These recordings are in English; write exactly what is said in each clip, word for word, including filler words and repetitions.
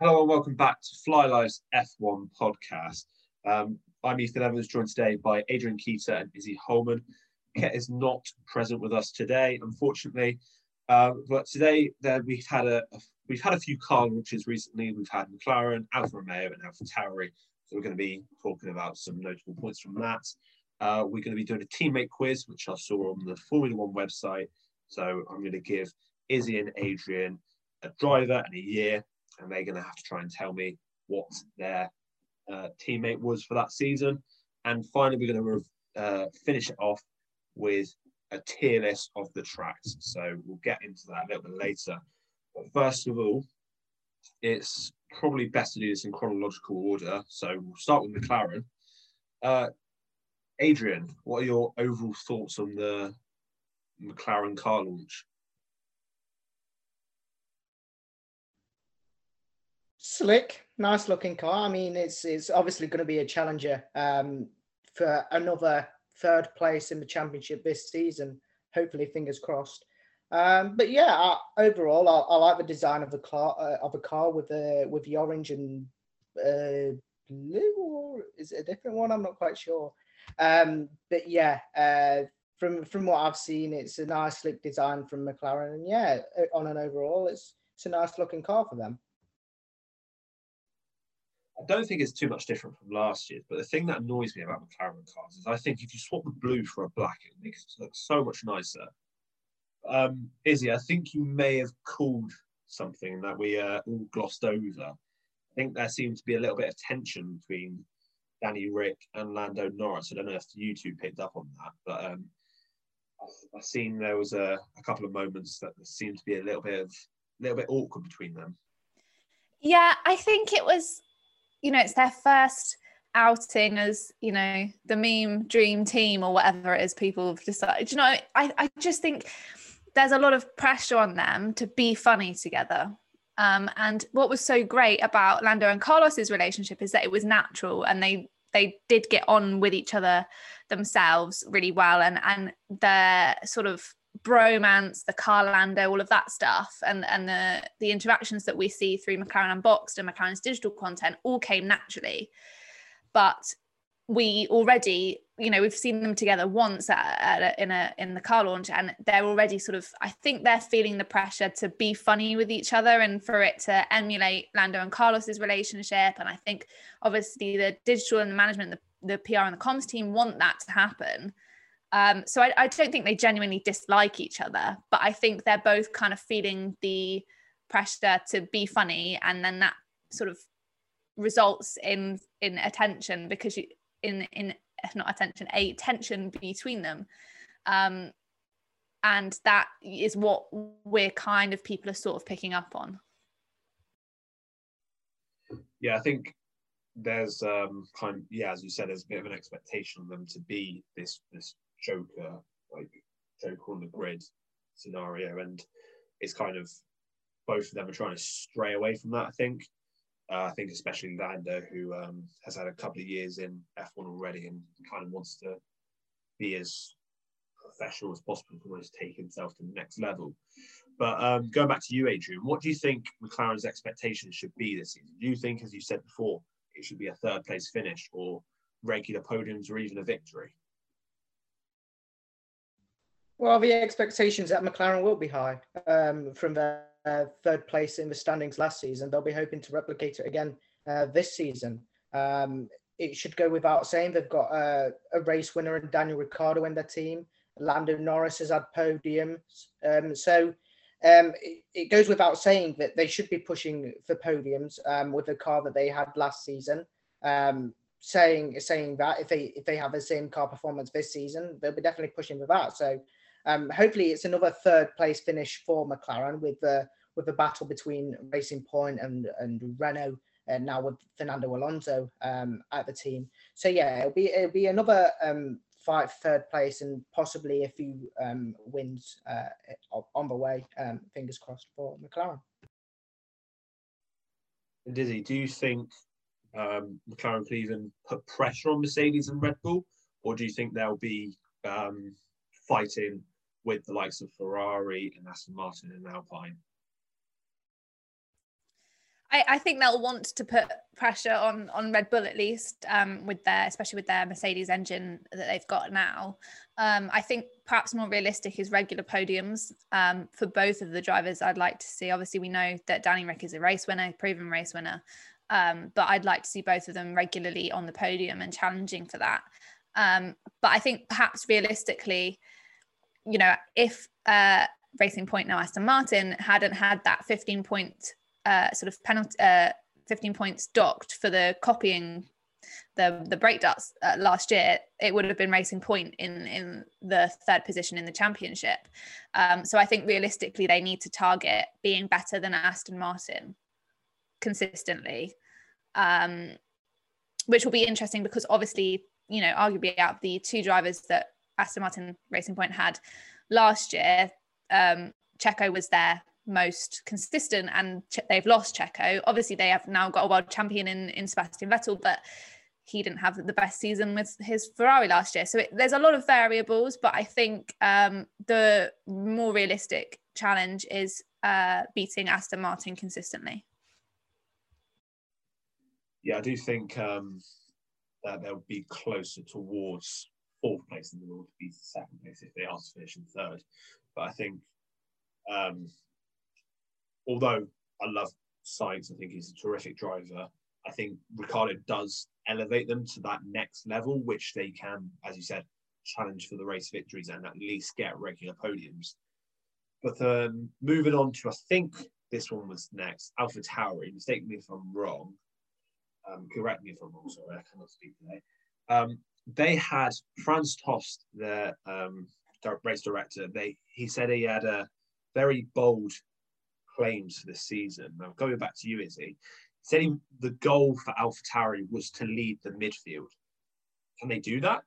Hello and welcome back to Fly Live's F one podcast. Um, I'm Ethan Evans, joined today by Adrian Keeter and Izzy Holman. Ket is not present with us today, unfortunately. Uh, but today there we've had a, a we've had a few car launches recently. We've had McLaren, Alfa Romeo, and AlphaTauri. So we're going to be talking about some notable points from that. Uh, we're going to be doing a teammate quiz, which I saw on the Formula One website. So I'm going to give Izzy and Adrian a driver and a year, and they're going to have to try and tell me what their uh, teammate was for that season. And finally, we're going to uh, finish it off with a tier list of the tracks. So we'll get into that a little bit later. But first of all, it's probably best to do this in chronological order. So we'll start with McLaren. Uh, Adrian, what are your overall thoughts on the McLaren car launch? Slick, nice looking car. I mean, it's it's obviously going to be a challenger um, for another third place in the championship this season. Hopefully, fingers crossed. Um, but yeah, I, overall, I, I like the design of the car uh, of a car with the with the orange and uh, blue, or is it a different one? I'm not quite sure. Um, but yeah, uh, from from what I've seen, it's a nice slick design from McLaren, and yeah, on an overall, it's it's a nice looking car for them. I don't think it's too much different from last year, but the thing that annoys me about McLaren cars is I think if you swap the blue for a black, it makes it look so much nicer. Um, Izzy, I think you may have called something that we uh, all glossed over. I think there seemed to be a little bit of tension between Danny Rick and Lando Norris. I don't know if you two picked up on that, but um, I've seen there was a, a couple of moments that seemed to be a little bit of a little bit awkward between them. Yeah, I think it was, you know, it's their first outing as, you know, the meme dream team or whatever it is people have decided. You know, I, I just think there's a lot of pressure on them to be funny together. Um, and what was so great about Lando and Carlos's relationship is that it was natural, and they they did get on with each other themselves really well. And and their sort of bromance, the Carlando, all of that stuff, and and the the interactions that we see through McLaren Unboxed and McLaren's digital content all came naturally. But we already, you know, we've seen them together once at, at a, in a in the car launch, and they're already sort of, I think they're feeling the pressure to be funny with each other and for it to emulate Lando and Carlos's relationship. And I think obviously the digital and the management, the, the P R and the comms team want that to happen. Um, so I, I don't think they genuinely dislike each other, but I think they're both kind of feeling the pressure to be funny, and then that sort of results in in attention because you in in not attention a tension between them, um, and that is what we're kind of people are sort of picking up on. Yeah, I think there's um, kind of, yeah, as you said, there's a bit of an expectation on them to be this this. Joker, like Joker on the grid scenario, and it's kind of both of them are trying to stray away from that. I think, uh, I think especially Lando, who um, has had a couple of years in F one already and kind of wants to be as professional as possible, to almost take himself to the next level. But um, going back to you, Adrian, what do you think McLaren's expectations should be this season? Do you think, as you said before, it should be a third place finish or regular podiums or even a victory? Well, the expectations at McLaren will be high um, from their uh, third place in the standings last season. They'll be hoping to replicate it again uh, this season. Um, it should go without saying they've got uh, a race winner in Daniel Ricciardo in their team. Lando Norris has had podiums. Um, so um, it, it goes without saying that they should be pushing for podiums um, with the car that they had last season. Um, saying saying that if they if they have the same car performance this season, they'll be definitely pushing for that. So Um, hopefully it's another third place finish for McLaren with the with the battle between Racing Point and and Renault, and now with Fernando Alonso um, at the team. So yeah, it'll be it'll be another um, fight for third place and possibly a few um, wins uh, on the way. Um, fingers crossed for McLaren. And Izzy, do you think um, McLaren could even put pressure on Mercedes and Red Bull, or do you think they'll be um, fighting with the likes of Ferrari and Aston Martin and Alpine? I, I think they'll want to put pressure on on Red Bull at least, um, with their, especially with their Mercedes engine that they've got now. Um, I think perhaps more realistic is regular podiums um, for both of the drivers. I'd like to see. Obviously, we know that Danny Rick is a race winner, proven race winner, um, but I'd like to see both of them regularly on the podium and challenging for that. Um, but I think perhaps realistically, you know, if uh, Racing Point, now Aston Martin, hadn't had that fifteen point uh, sort of penalty, uh, fifteen points docked for the copying the the brake darts uh, last year, it would have been Racing Point in in the third position in the championship. Um, so I think realistically they need to target being better than Aston Martin consistently, um, which will be interesting because obviously, you know, arguably out of the two drivers that Aston Martin Racing Point had last year, um, Checo was their most consistent, and Ch- they've lost Checo. Obviously, they have now got a world champion in, in Sebastian Vettel, but he didn't have the best season with his Ferrari last year. So it, there's a lot of variables, but I think um, the more realistic challenge is uh, beating Aston Martin consistently. Yeah, I do think um, that they'll be closer towards fourth place than they will to be second place if they are to finish in third. But I think, um, although I love Sainz, I think he's a terrific driver, I think Ricciardo does elevate them to that next level, which they can, as you said, challenge for the race victories and at least get regular podiums. But um, moving on to, I think this one was next, AlphaTauri. Mistake me if I'm wrong. Um, correct me if I'm wrong, sorry, I cannot speak today. Um, they had Franz Tost, the um, race director. They he said he had a very bold claims for this season. Now, going back to you, Izzy, saying the goal for AlphaTauri was to lead the midfield. Can they do that?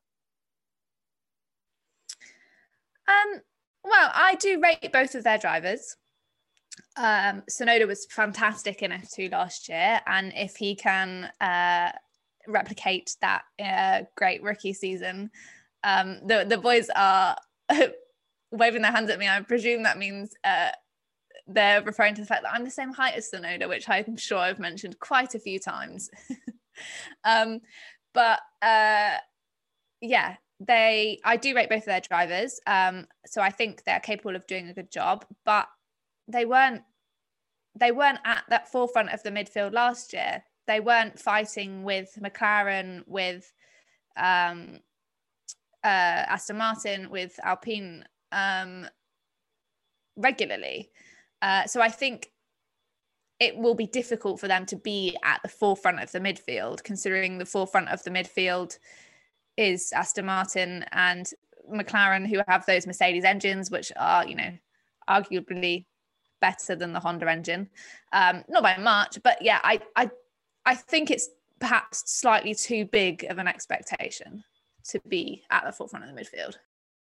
Um, well, I do rate both of their drivers. Um, Tsunoda was fantastic in F two last year, and if he can uh, replicate that uh, great rookie season, um, the the boys are waving their hands at me. I presume that means uh, they're referring to the fact that I'm the same height as Tsunoda, which I'm sure I've mentioned quite a few times. um, but uh, yeah, they I do rate both of their drivers. Um, so I think they're capable of doing a good job, but they weren't they weren't at that forefront of the midfield last year. They weren't fighting with McLaren, with um, uh, Aston Martin, with Alpine um, regularly. Uh, so I think it will be difficult for them to be at the forefront of the midfield, considering the forefront of the midfield is Aston Martin and McLaren, who have those Mercedes engines, which are, you know, arguably better than the Honda engine. Um, not by much, but yeah, I, I, I think it's perhaps slightly too big of an expectation to be at the forefront of the midfield.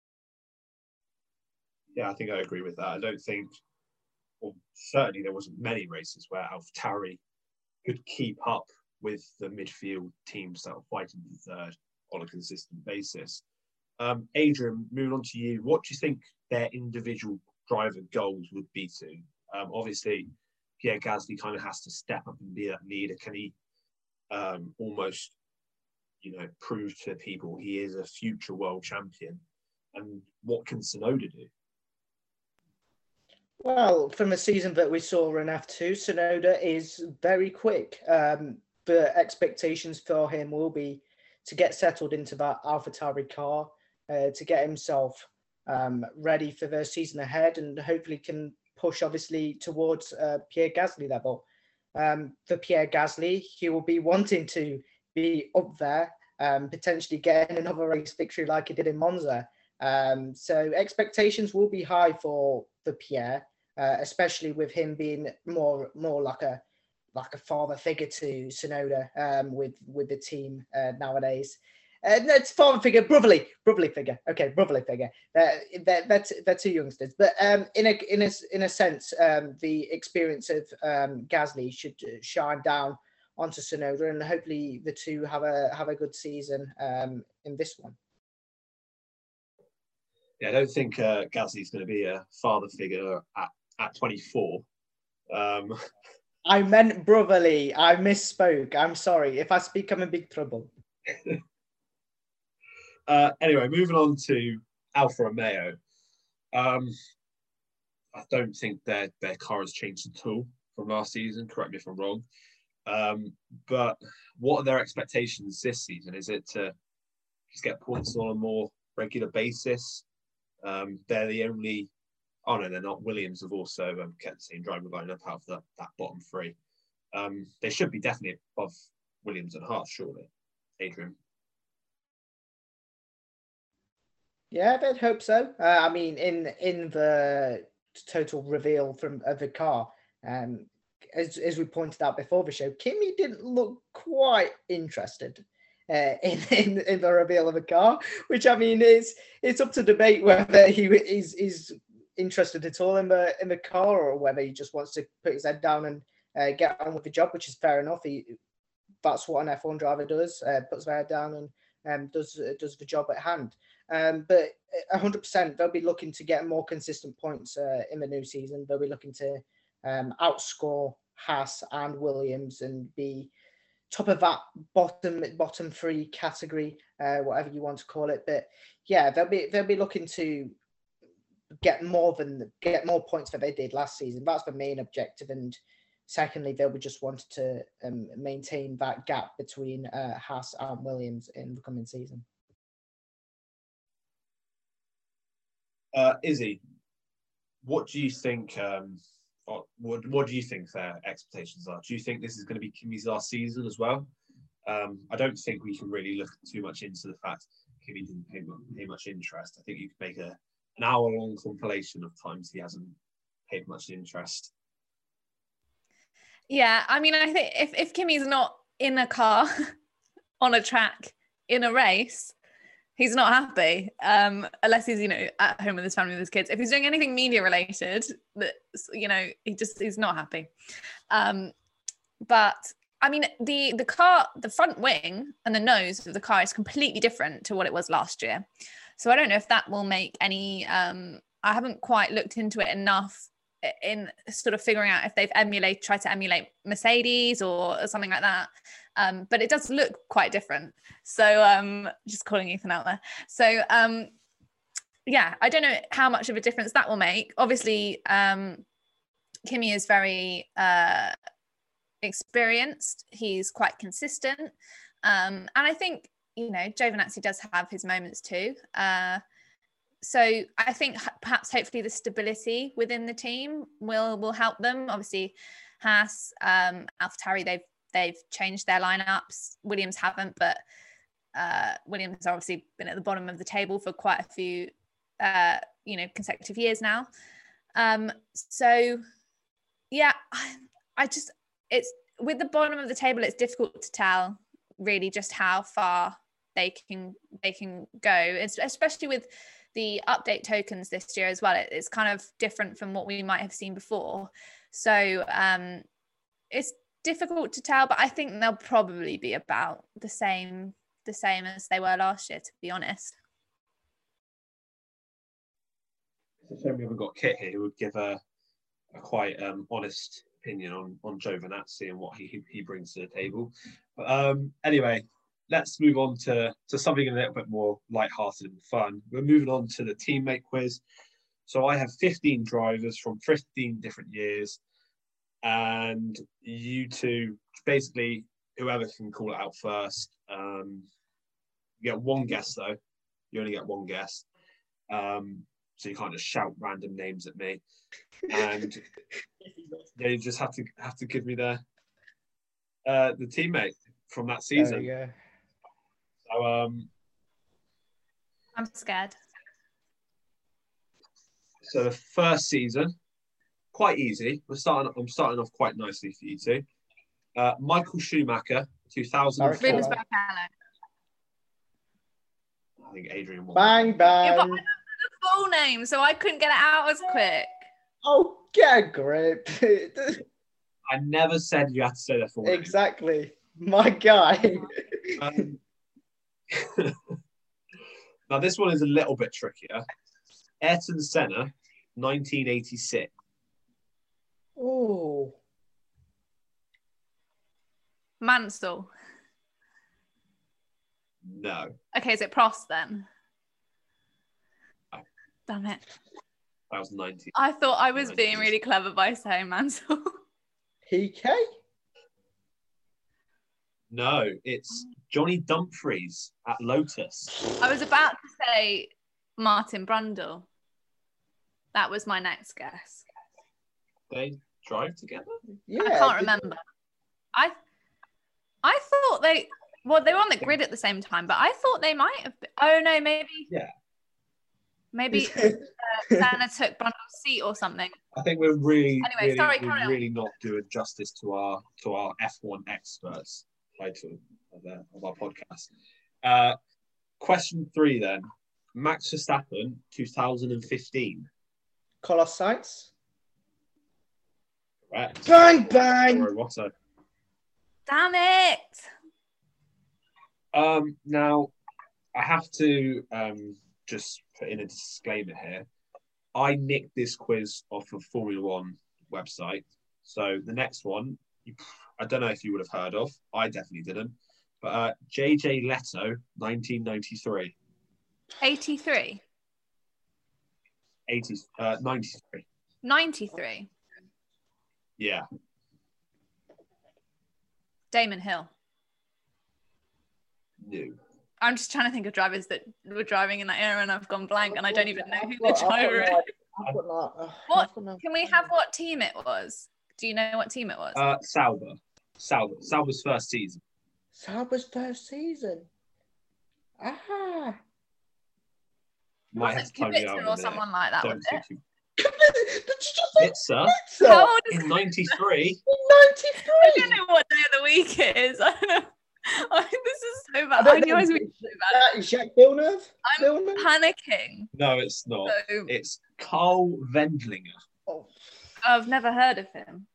Yeah, I think I agree with that. I don't think, well, certainly there wasn't many races where AlphaTauri could keep up with the midfield teams that were fighting for third on a consistent basis. Um, Adrian, moving on to you, what do you think their individual driver goals would be to? Um, obviously, Pierre Gasly kind of has to step up and be that leader. Can he um, almost, you know, prove to people he is a future world champion? And what can Tsunoda do? Well, from a season that we saw in F two, Tsunoda is very quick. Um, the expectations for him will be to get settled into that AlphaTauri car, uh, to get himself um, ready for the season ahead, and hopefully can push, obviously, towards uh, Pierre Gasly level. Um, for Pierre Gasly, he will be wanting to be up there, um, potentially getting another race victory like he did in Monza. Um, so expectations will be high for, for Pierre. Uh, especially with him being more more like a like a father figure to Tsunoda um, with with the team uh, nowadays. Uh, no, it's father figure, brotherly brotherly figure. Okay, brotherly figure. Uh, they're, they're, they're two youngsters, but um, in a in a in a sense, um, the experience of um, Gasly should shine down onto Tsunoda, and hopefully the two have a have a good season um, in this one. Yeah, I don't think uh, Gasly's going to be a father figure at at twenty-four. Um, I meant brotherly. I misspoke. I'm sorry. If I speak, I'm in big trouble. uh, anyway, moving on to Alfa Romeo. Um, I don't think their their car has changed at all from last season. Correct me if I'm wrong. Um, but what are their expectations this season? Is it to just get points on a more regular basis? Um, they're the only. Oh no, they're not. Williams have also um, kept the same driver lineup out of the, that bottom three. Um, they should be definitely above Williams and Haas, surely. Adrian. Yeah, I'd hope so. Uh, I mean, in in the total reveal from of the car, um, as as we pointed out before the show, Kimi didn't look quite interested uh, in, in in the reveal of the car. Which I mean, is it's up to debate whether he is is interested at all in the in the car or whether he just wants to put his head down and uh, get on with the job, which is fair enough. He that's what an F one driver does: uh, puts their head down and um, does uh, does the job at hand. Um, but one hundred percent, they'll be looking to get more consistent points uh, in the new season. They'll be looking to um, outscore Haas and Williams and be top of that bottom bottom three category, uh, whatever you want to call it. But yeah, they'll be they'll be looking to get more than get more points than they did last season. That's the main objective. And secondly, they'll be just wanted to um, maintain that gap between uh, Haas and Williams in the coming season. Uh, Izzy, what do you think? Um, what What do you think their expectations are? Do you think this is going to be Kimi's last season as well? Um, I don't think we can really look too much into the fact Kimi didn't pay, pay much interest. I think you could make a an hour long compilation of times he hasn't paid much interest. Yeah, I mean, I think if if Kimi's not in a car on a track in a race, he's not happy, um, unless he's, you know, at home with his family, with his kids. If he's doing anything media related, that, you know, he just, he's not happy. Um, but I mean, the, the car, the front wing and the nose of the car is completely different to what it was last year. So I don't know if that will make any, um, I haven't quite looked into it enough in sort of figuring out if they've emulate, tried to emulate Mercedes or, or something like that. Um, but it does look quite different. So um, just calling Ethan out there. So um, yeah, I don't know how much of a difference that will make. Obviously, um, Kimi is very uh, experienced. He's quite consistent. Um, and I think, you know, Giovinazzi does have his moments too. Uh, so I think perhaps hopefully the stability within the team will will help them. Obviously, Haas, um, AlphaTauri, they've They've changed their lineups. Williams haven't, but uh, Williams has obviously been at the bottom of the table for quite a few, uh, you know, consecutive years now. Um, so, yeah, I, I just, it's with the bottom of the table, it's difficult to tell really just how far they can they can go, it's, especially with the update tokens this year as well. It, it's kind of different from what we might have seen before. So um, it's difficult to tell, but I think they'll probably be about the same the same as they were last year, to be honest. It's a shame we haven't got Kit here who would give a, a quite um, honest opinion on, on Giovinazzi and what he he brings to the table. But, um, anyway, let's move on to, to something a little bit more lighthearted and fun. We're moving on to the teammate quiz. So I have fifteen drivers from fifteen different years. And you two, basically, whoever can call it out first. Um, you get one guess, though. You only get one guess. Um, so you can't just shout random names at me. And they just have to have to give me the uh, the teammate from that season. There you go. So um, I'm scared. So the first season, quite easy. We're starting. I'm starting off quite nicely for you two. Uh, Michael Schumacher, two thousand four. Rubens Barrichello. I think Adrian won. Bang, bang. Yeah, but I don't know the full name, so I couldn't get it out as quick. Oh, get a grip. I never said you had to say the full name. Exactly. My guy. Um, now, this one is a little bit trickier. Ayrton Senna, nineteen eighty-six. Oh. Mansell. No. Okay, is it Prost then? No. Damn it. That was ninety. I thought I was nineties. being really clever by saying Mansell. P K? No, it's Johnny Dumfries at Lotus. I was about to say Martin Brundle. That was my next guess. They drive together? Yeah. I can't did- remember. I I thought they well they were on the grid at the same time, but I thought they might have been. Oh no, maybe Yeah. maybe uh, Senna took Brundle's seat or something. I think we're really, Anyway, really, sorry, we're carry on. really not doing justice to our to our F one experts title of, the, of our podcast. Uh, question three then. Max Verstappen, two thousand fifteen. Carlos Sainz? Correct. Bang, bang! Toro Rosso. Damn it! Um, now, I have to um, just put in a disclaimer here. I nicked this quiz off of Formula One website. So the next one, you, I don't know if you would have heard of. I definitely didn't. But uh, J J Leto, nineteen ninety-three. eighty-three. eighty, uh, ninety-three. ninety-three. Yeah. Damon Hill. No. I'm just trying to think of drivers that were driving in that era and I've gone blank and I don't even know who the I've got- driver I've is. got no- I've got no- ugh, What? I've got no- Can we have what team it was? Do you know what team it was? Uh, Sauber. Sauber. Sauber's first season. Sauber's first season. Ah. Might was have it to time you out in Kubica a or minute. someone like that? Don't Was think it? you- That's just Bitzer a How old is in ninety-three. I ninety-three. don't know what day of the week it is. I don't know. I, this is so I bad. don't I knew I was know. being so bad. That is Jacques Villeneuve. I'm Villeneuve? panicking. No, it's not. So It's Carl Wendlinger. Oh. I've never heard of him.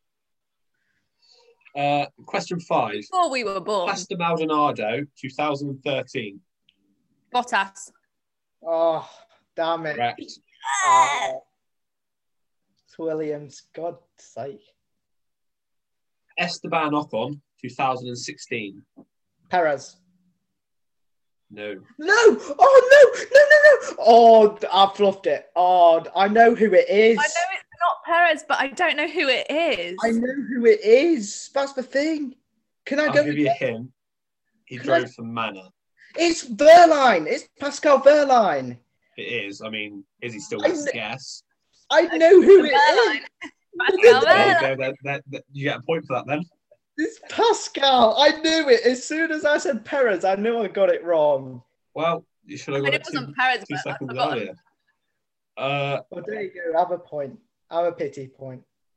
Uh, question five. Before we were born. Pastor Maldonado, two thousand thirteen. Bottas. Oh, damn it. Correct. Oh. It's Williams. God's sake. Esteban Ocon, two thousand sixteen. Perez. No. No! Oh, no! No, no, no! Oh, I fluffed it. Oh, I know who it is. I know it's not Perez, but I don't know who it is. I know who it is. That's the thing. Can I I'll go? give you a hint. He Can I- drove for Manor. It's Verline. It's Pascal Verline. It is. I mean, is he still I gets a kn- guess? I know who it Verline. is. Pascal There you Verline. go. That, that, that, you get a point for that then. It's Pascal. I knew it. As soon as I said Perez, I knew I got it wrong. Well, you should have I mean, got it it two, wasn't Perez, two but I've seconds forgotten. earlier. Uh, Well, there you go. Have a point. Have a pity point.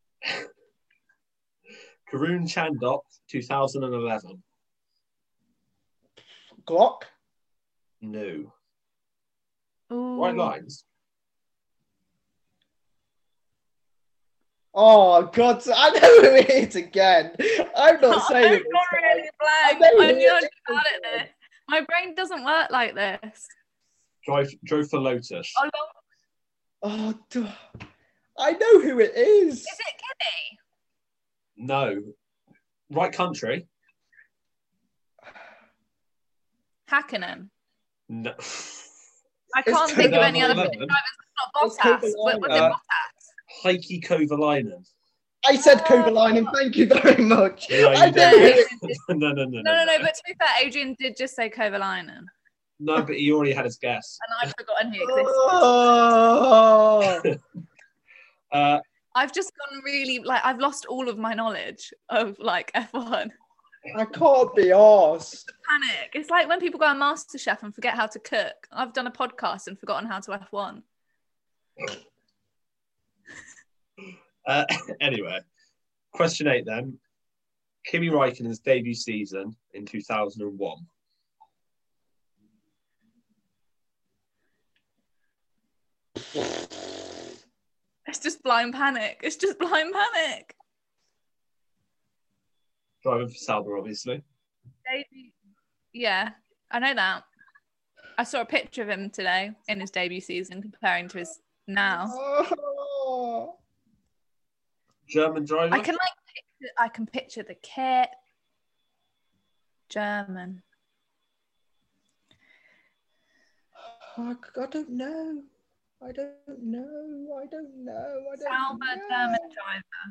Karun Chandok, two thousand eleven. Glock. No. Ooh. Right lines. Oh, God. I know who it is again. I'm not saying I've it. gone really blank. I know I who knew it I'd is. got it there. My brain doesn't work like this. Drive, drove for Lotus. Oh, Oh, duh. I know who it is. is it Kenny? No. Right country. Hakkinen. No. I It's can't think of any other Kovac. drivers. It's It's not Bottas. Was, Kovac. was Uh, it Bottas? Heikki Kovalainen. I said Kovalainen. Thank you very much. No, I you know don't. who it is. no, no, no, no, No, no, no. But to be fair, Adrian did just say Kovalainen, No, but he already had his guess. and I've forgotten he existed. Oh. Uh, I've just gone really like I've lost all of my knowledge of like F one. I can't be arsed. Panic. It's like when people go on MasterChef and forget how to cook. I've done a podcast and forgotten how to F one. uh, anyway, question eight then. Kimi Raikkonen's debut season in two thousand one. It's just blind panic. It's just blind panic. Driving for Sauber, obviously. Debut. Yeah, I know that. I saw a picture of him today in his debut season comparing to his now. Oh. German driver. I can like picture, I can picture the kit. German. I, I don't know. I don't know. I don't know. I don't Sauber know. German driver.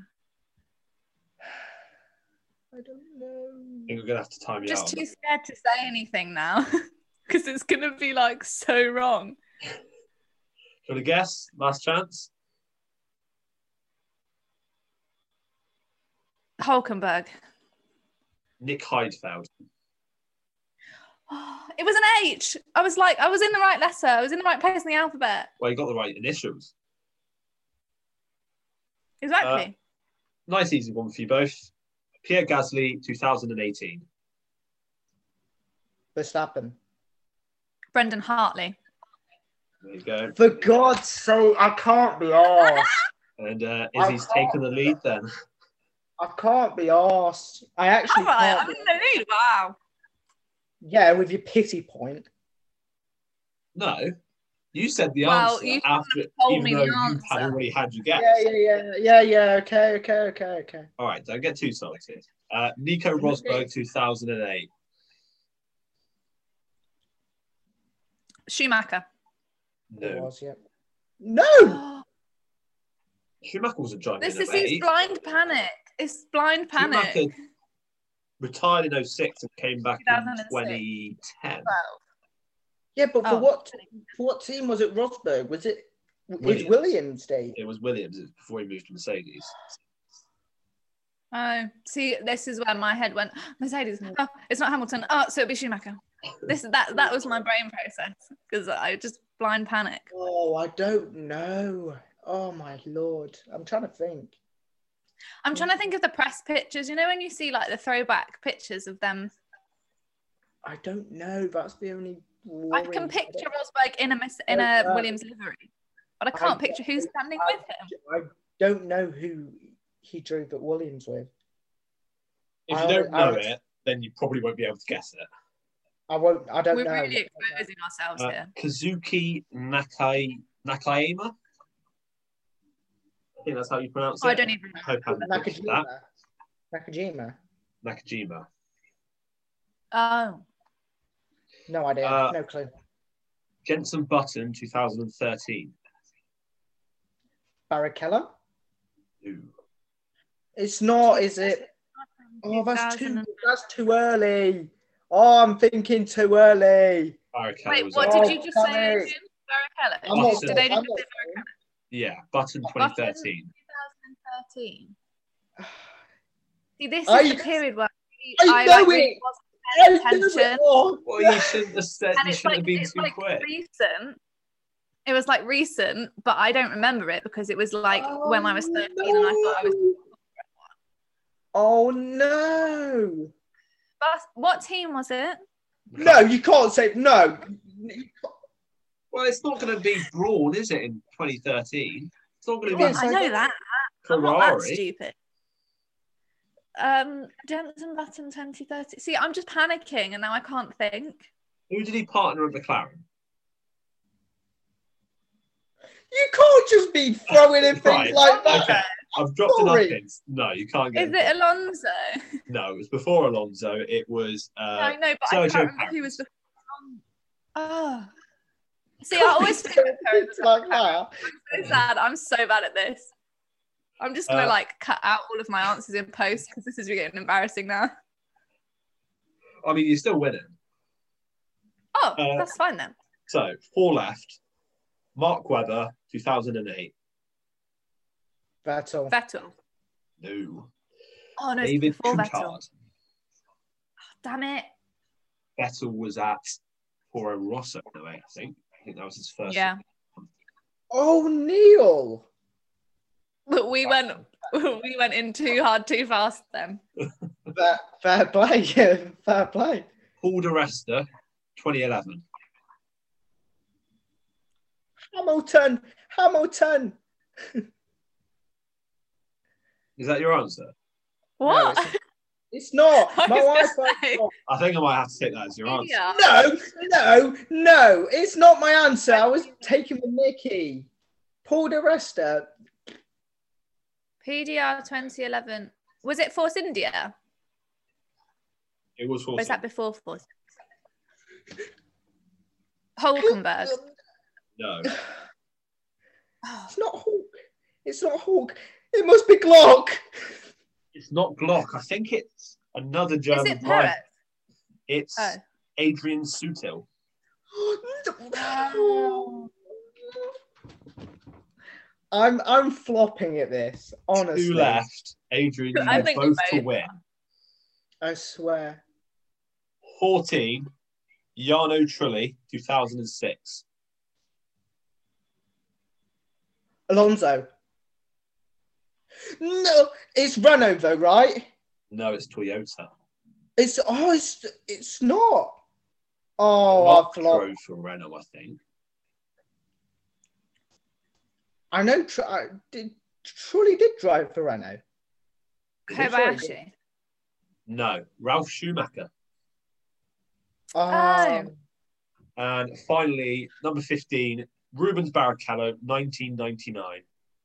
I don't know. I think we're gonna have to time you Just out. too scared to say anything now because it's gonna be like so wrong. Got a guess? Last chance. Hulkenberg. Nick Heidfeld. It was an H. I was like, I was in the right letter. I was in the right place in the alphabet. Well, you got the right initials. Exactly. Uh, nice, easy one for you both. Pierre Gasly, two thousand eighteen. Verstappen. Brendan Hartley. There you go. For God's sake, I can't be arsed. And uh, I Izzy's can't- taken the lead then. I can't be arsed. I actually All right, can't. I'm be- in the lead. Wow. Yeah, with your pity point. No, you said the Well, answer you after, told even me though the you had answer. already had your guess. Yeah, yeah, yeah, yeah, yeah. Okay, okay, okay, okay. All right, don't get too excited. Uh, Nico Rosberg, two thousand eight. Schumacher. It No, was, yeah. No. Oh, Schumacher wasn't driving this in is oh eight. his blind panic. It's blind panic. Schumacher retired in oh six and came back two in thousand six. twenty ten. Well, Yeah, but for Oh. what for what team was it? Rosberg? Was it? Williams. It's Williams Day. It was Williams. It was before he moved to Mercedes. oh, see, this is where my head went. Mercedes. Oh, it's not Hamilton. Oh, so it'd be Schumacher. This that that was my brain process because I just blind panic. Oh, I don't know. Oh my lord, I'm trying to think. I'm trying to think of the press pictures. You know when you see like the throwback pictures of them. I don't know. That's the only. I can worry. picture Rosberg in a Miss- in a Uh, Williams livery, but I can't picture who's standing I, with him. I don't know who he drove at Williams with. If I- you don't I- know it, then you probably won't be able to guess it. I won't. I don't We're know. really exposing ourselves Uh, here. Kazuki Nakai Nakayama. I think that's how you pronounce Oh, it. I don't even know. I hope I haven't butchered Nakajima. that. Nakajima. Nakajima. Oh, No idea. Uh, no clue. Jenson Button, two thousand thirteen. Barrichello. Ooh. It's not, is it? Oh, that's too. two thousand. That's too early. Oh, I'm thinking too early. Barrichello Wait, was what up. did you just say? sorry. Adrian? Barrichello. I'm not- Did they I'm just not- say Barrichello? Yeah, Button twenty thirteen. twenty thirteen. See, this I- is the period where I I, know like, really it. wasn't I paying knew it. attention. Oh, Well, you shouldn't have said. And You it's shouldn't like, have been it's too like quick. recent. It was like recent, but I don't remember it because it was like when I was thirteen and I thought I was. Oh no! But what team was it? No, you can't say no. Well, it's not going to be Braun, is it? In twenty thirteen, it's not going to be Yes, I I know get- that. I'm not that Ferrari. stupid. Um, Jenson Button twenty thirteen. See, I'm just panicking and now I can't think. Who did he partner at McLaren? You can't just be throwing in things Right, like that. Okay, I've dropped Sorry. enough hints. No, you can't get. Is it Alonso? No, it was before Alonso. It was. Uh, I know, but I Sergio can't remember Perez. who was before. Oh. See, I always Can't be forget saying things like that. I'm so sad. I'm so bad at this. I'm just gonna Uh, like cut out all of my answers in post because this is getting embarrassing now. I mean, you're still winning. Oh, Uh, that's fine then. So four left. Mark Webber, two thousand eight. Vettel. Vettel. No. Oh no, it's David before Coulthard. Vettel. Damn it. Vettel was at Toro Rosso in oh eight, I think. I think that was his first. Yeah. Oh, Neil. But we went we went in too hard, too fast then. Fair, fair play. Yeah, fair play. Paul di Resta, twenty eleven. Hamilton. Hamilton. Is that your answer? What? No, it's, it's not. I My was wife. gonna say- I think I might have to take that as your answer. Yeah. No, no, no. It's not my answer. I was taking the Mickey. Paul di Resta. P D R twenty eleven. Was it Force India? It was Or fourteen. is that before fourteen? Hulkenberg. No. Oh, It's not Hawk. It's not Hawk. It must be Glock. It's not Glock. I think it's another German is it driver. Perez? It's Oh. Adrian Sutil. Oh. I'm I'm flopping at this, honestly. Two left. Adrian, you I need think both to both. win. I swear. fourteen, Jarno Trulli, two thousand six. Alonso. No, it's Renault though, right? No, it's Toyota. It's oh, it's it's not. Oh, Mark I flopped. drove for Renault, I think. I know. Tr- I did truly did drive for Renault. Kobayashi. No, Ralph Schumacher. Um, And finally, number fifteen, Rubens Barrichello, nineteen ninety-nine.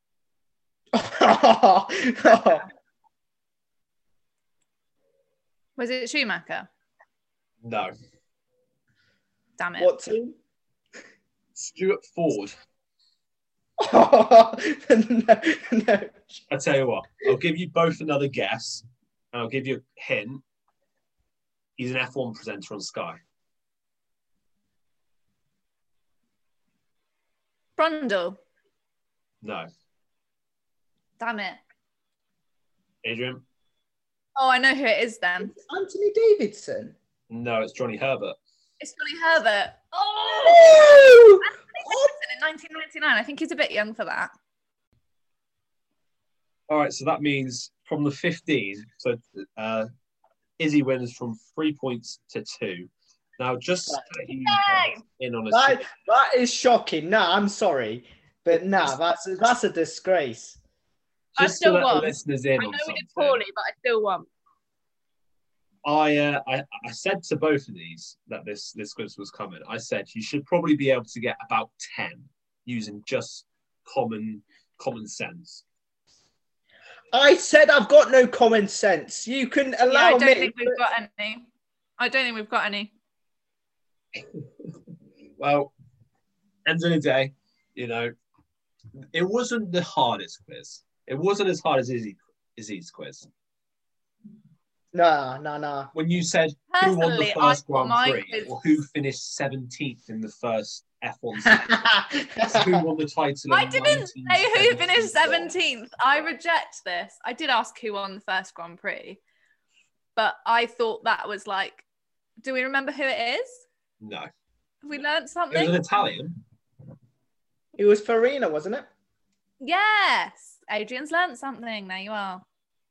Was it Schumacher? No, Damn it. what team? Stuart Ford. no, no. I tell you what, I'll give you both another guess, and I'll give you a hint. He's an F one presenter on Sky. Brundle. No, Damn it. Adrian. Oh, I know who it is then. Anthony Davidson. No, it's Johnny Herbert. It's Johnny Herbert. Oh! Oh! Davidson in nineteen ninety-nine. I think he's a bit young for that. All right, so that means from the fifteen, so uh, Izzy wins from three points to two. Now, just to let you guys in on a That, that is shocking. No, I'm sorry, but no, that's that's a disgrace. I just to still let won. the listeners in I know on we something. did poorly, but I still won. I, uh, I I said to both of these that this this quiz was coming. I said you should probably be able to get about ten using just common common sense. I said I've got no common sense. You can Yeah, allow I don't me. think we've got any. I don't think we've got any. Well, end of the day, you know, it wasn't the hardest quiz. It wasn't as hard as Izzy, Izzy's quiz. No, no, no. When you said who won the Personally, I first thought Grand my Prix quiz- or who finished seventeenth in the first F one season, who won the title? I in didn't say who nineteen finished seventy-four. seventeenth. I reject this. I did ask who won the first Grand Prix, but I thought that was like, do we remember who it is? No, Have we learnt it was something? an Italian. It was Farina, wasn't it? Yes. Adrian's learnt something. There you are.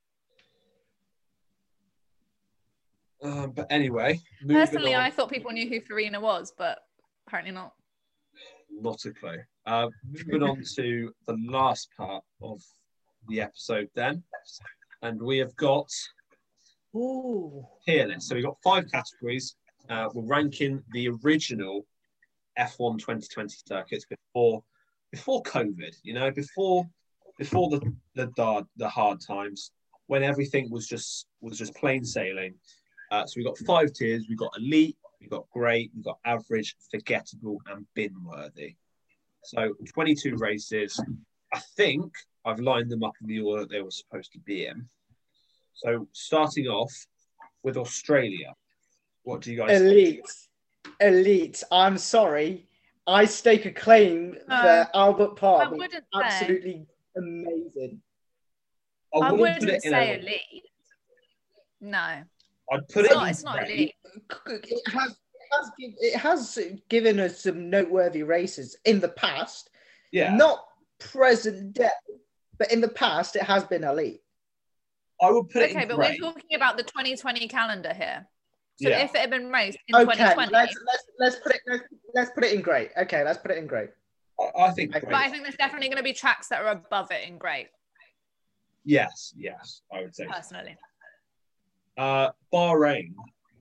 Um, but anyway, moving Personally, on. I thought people knew who Farina was, but apparently not. Not a clue. Uh, moving on to the last part of the episode then. And we have got Ooh. tier list. So we've got five categories. Uh, we're ranking the original F one twenty twenty circuits before before COVID, you know, before before the the, the, the hard times when everything was just was just plain sailing. Uh, so we've got five tiers. We've got elite, we've got great, we've got average, forgettable, and bin worthy. So twenty-two races. I think I've lined them up in the order they were supposed to be in. So starting off with Australia. What do you guys think? Elite. Elite. I'm sorry. I stake a claim No, that Albert Park I was wouldn't say. absolutely amazing. I wouldn't wouldn't put it in say a- elite. No, I'd put it's it not. in It's not great. elite. It has, it has, giv- it has given us some noteworthy races in the past. Yeah, Not present day, but in the past, it has been elite. I would put it Okay, in but great. we're talking about the twenty twenty calendar here. So Yeah. if it had been raced in Okay, twenty twenty, let's, let's let's put it let's, let's put it in great. Okay, let's put it in great. I, I think But great. but I think there's definitely going to be tracks that are above it in great, Yes, yes, I would say. so. personally. Uh, Bahrain.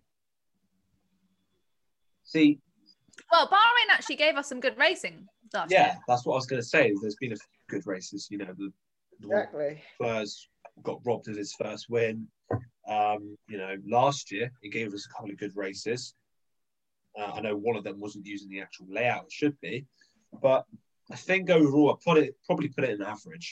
See, Well, Bahrain actually gave us some good racing last yeah, year. that's what I was going to say. There's been a few good races. You know, the, the Exactly. Fleurs got robbed of his first win. Um, you know, last year it gave us a couple of good races. Uh, I know one of them wasn't using the actual layout it should be, but I think overall I put it probably put it in average.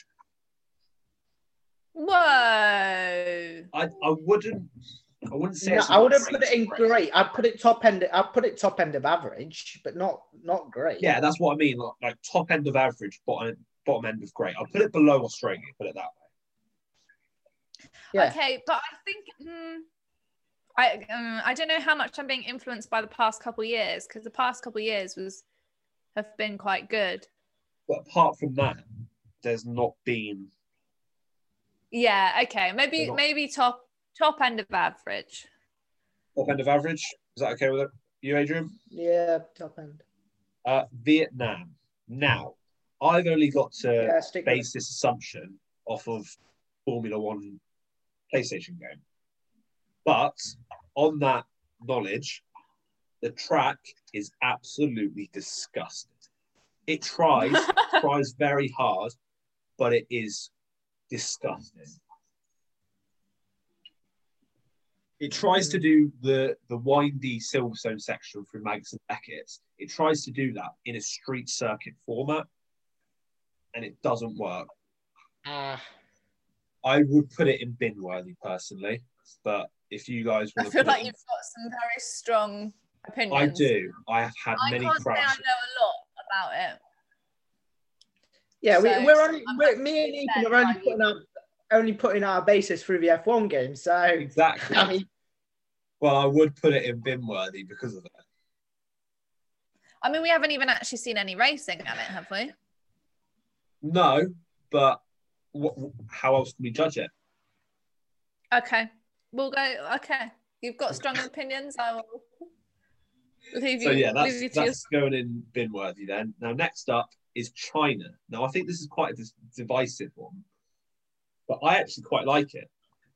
Whoa! I I wouldn't I wouldn't say No, it's I wouldn't great, put it in great. great. I'd put it top end. I'd put it top end of average, but not not great. Yeah, that's what I mean. Like, like top end of average, bottom bottom end of great. I'll put it below Australia. Put it that way. Yeah. Okay, but I think mm, I um, I don't know how much I'm being influenced by the past couple of years, because the past couple of years was have been quite good. But apart from that, there's not been. Yeah. Okay. Maybe not- maybe top top end of average. Top end of average. Is that okay with it? You, Adrian? Yeah, top end. Uh, Vietnam. Now, I've only got to Yeah, stick with base this assumption off of Formula One PlayStation game. But on that knowledge, the track is absolutely disgusting. It tries, tries very hard, but it is disgusting. It tries to do the, the windy Silverstone section through Magnussen and Beckett. It tries to do that in a street circuit format, and it doesn't work. Ah, I would put it in bin worthy personally, but if you guys I want to feel put like it in, you've got some very strong opinions. I do. I have had I many can't say I crashes. know a lot about it. yeah. we, So, we're only I'm we're, not me and Ethan upset are only by you. putting our only putting our basis through the F one game. So Exactly. I mean, Well, I would put it in bin worthy because of that. I mean, we haven't even actually seen any racing at it, have we? No, but what, how else can we judge it? Okay, we'll go. Okay, you've got strong opinions. I will leave you. So yeah, that's leave you to your... that's going in bin worthy then. Now next up is China. Now I think this is quite a dis- divisive one, but I actually quite like it.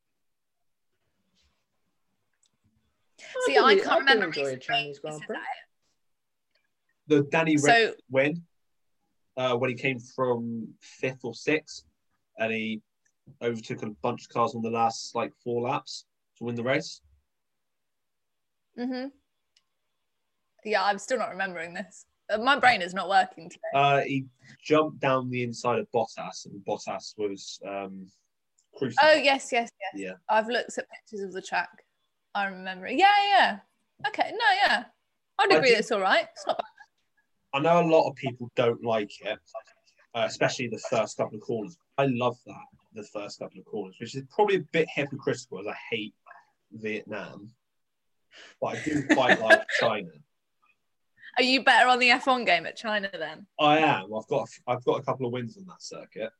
See, do I re- can't I do remember enjoy a recent Chinese Grand races Prix. at it. The Danny Ric So win uh, when he came from fifth or sixth, and he overtook a bunch of cars on the last like four laps to win the race. hmm yeah, I'm still not remembering this. Uh, My brain is not working today. Uh, he jumped down the inside of Bottas, and Bottas was um, crucial. Oh yes, yes, yes. Yeah. I've looked at pictures of the track. I remember it. Yeah, yeah. Okay, no, yeah. I'd I agree do- it's all right. It's not bad. I know a lot of people don't like it, uh, especially the first couple of corners. I love that, the first couple of corners, which is probably a bit hypocritical as I hate Vietnam. But I do quite like China. Are you better on the F one game at China then? I am. I've got I've got a couple of wins on that circuit.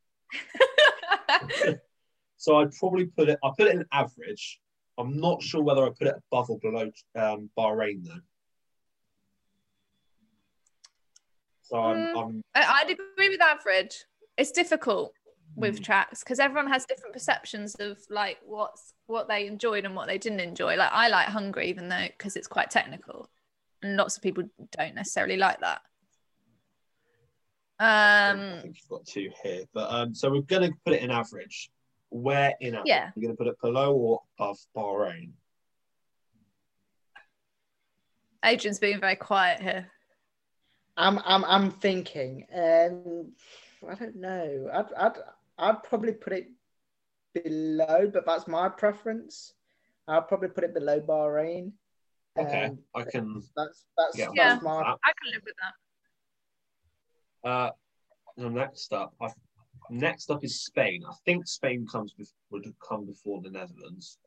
So I'd probably put it, I put it in average. I'm not sure whether I put it above or below um, Bahrain though. So I'm, Mm. I'm I- I'd agree with average. It's difficult with Mm. tracks because everyone has different perceptions of like what's what they enjoyed and what they didn't enjoy. Like I like Hungary even though because it's quite technical, and lots of people don't necessarily like that. I Um, think you've got two here, but um, so we're going to put it in average. Where in average? Yeah. We're going to put it below or above Bahrain. Adrian's being very quiet here. I'm I'm I'm thinking. Um, I don't know. I'd I'd I'd probably put it below, but that's my preference. I'll probably put it below Bahrain. Okay, Um, I can. that's that's Yeah. that's Yeah. my. I can live with that. Uh, and next up, I've, next up is Spain. I think Spain comes with, would have come before the Netherlands.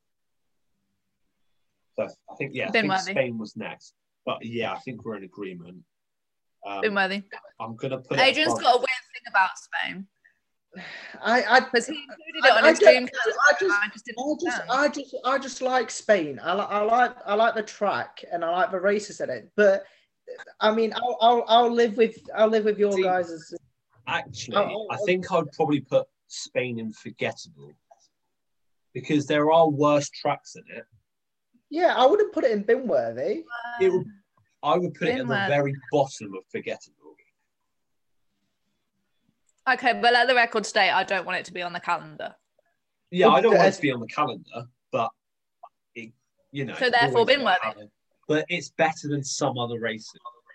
So I think yeah, I Bin think worthy. Spain was next. But yeah, I think we're in agreement. Um, Been worthy. I'm gonna put it Adrian's above- got a weird thing about Spain I I because he included it I- on I his don't dream. know, I just- I just didn't I just, understand. I just, I just like Spain. I, li- I like, I like the track, and I like the races in it. But I mean, I'll, I'll, I'll live with, I'll live with your See- guys. As, Actually, Oh, oh, I think I'd probably put Spain in forgettable because there are worse tracks in it. yeah, I wouldn't put it in bin worthy. It would, I would put it at the Binworthy. very bottom of forgettable. Okay, but let the record state I don't want it to be on the calendar. Yeah, I don't want it As- to be on the calendar, but it, you know, So it's therefore always bin gonna worthy. have it. But it's better than some other races.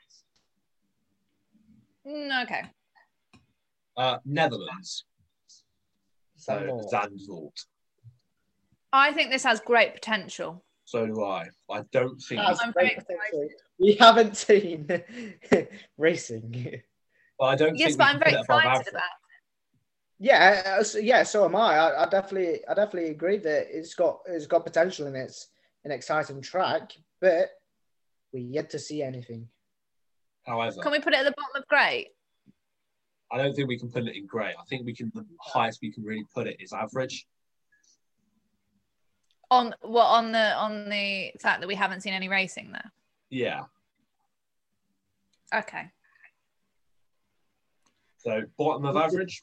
Mm, okay. Uh, Netherlands. So Zandvoort. Zandvoort. I think this has great potential. So do I. I don't think. Has I'm great very potential. We haven't seen racing. Well, I don't Yes, think but we I'm can very put it above excited average. about it. Yeah, uh, so- yeah. So am I. I. I definitely, I definitely agree that it's got, it's got potential and it's an exciting track, but we yet to see anything. However, Can we put it at the bottom of great? I don't think we can put it in grey. I think we can. The highest we can really put it is average. On what on the on the fact that we haven't seen any racing there. Yeah. Okay. So bottom of average.